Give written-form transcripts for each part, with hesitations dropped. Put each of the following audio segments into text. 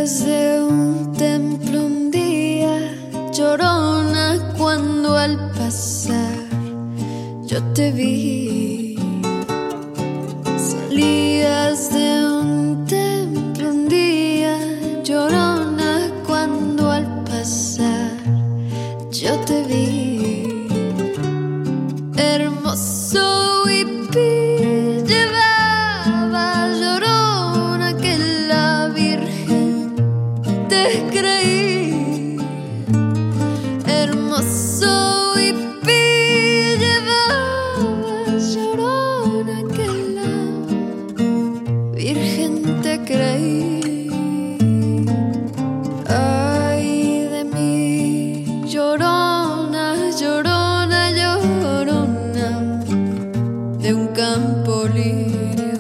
de un templo un día, llorona, cuando al pasar yo te vi. Salías de un templo un día, llorona, cuando al pasar yo te vi. Hermoso hippie llevaba, llorona, que la Virgen te creí. Hermoso hippie llevaba, llorona, que la Virgen te creí. Ay de mí, llorona, llorona, llorona, de un campo lirio.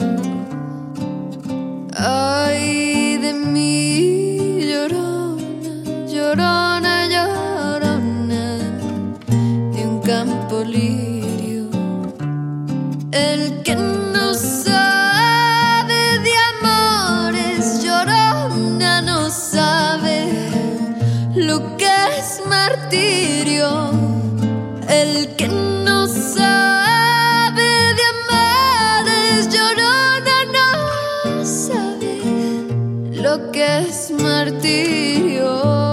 Ay de mí, llorona, llorona, llorona, de un campo lirio. El que no sabe de amores, llorona, no sabe lo que es martirio. El que no sabe de amores, llorona, no sabe lo que es martirio.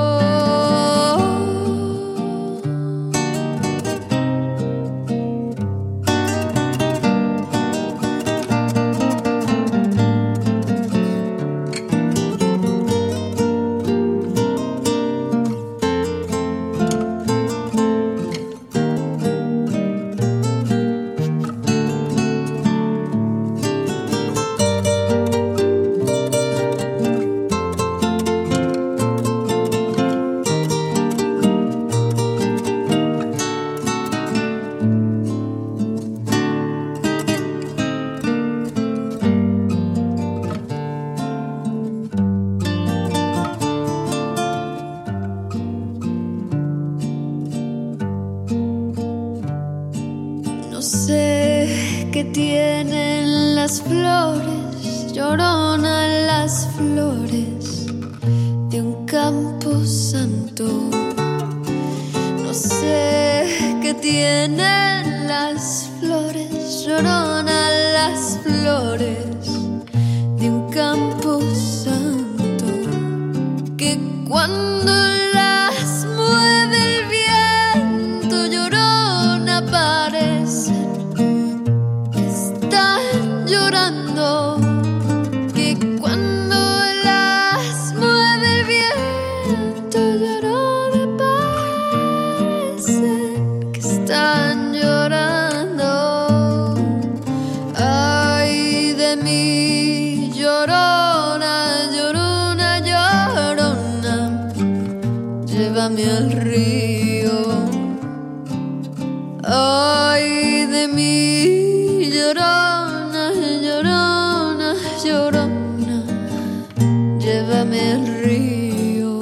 No sé qué tienen las flores, llorona, las flores de un campo santo. No sé qué tienen las flores, llorona, las flores de un campo santo, que cuando las mueve el viento, llorona, parecen que están llorando, que cuando las mueve el viento, llorona, parecen que están llorando. Ay de mí, llorona, llorona, llorona, llévame al río. Ay de mí, llorona, llorona, llorona, llévame al río.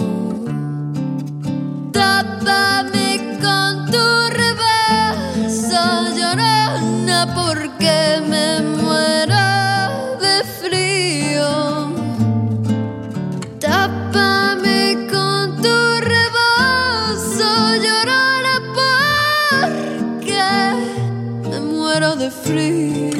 Tápame con tu rebazo, llorona, porque me muero de frío. Tápame con tu rebozo, llorona, porque me muero de frío.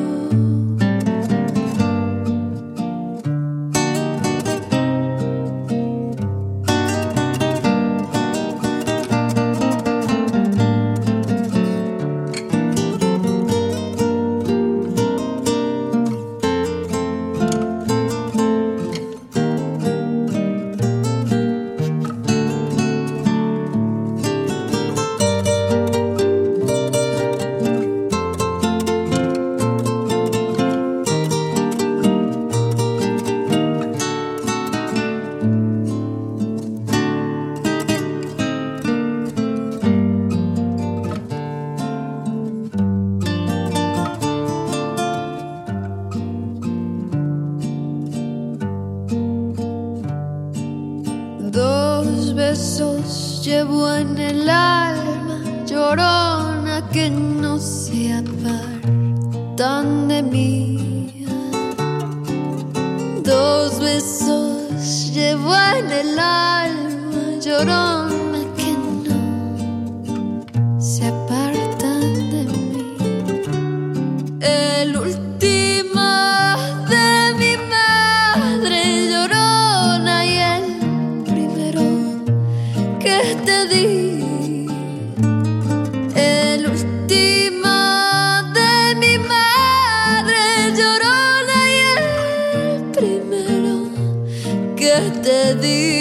Dos besos llevo en el alma, llorona, que no se apartan de mí. Dos besos llevo llevo en el alma, llorona que no se apartan de mí. El último de mi madre, llorona, y el primero que te di. El último de mi madre, llorona, y el primero que te di.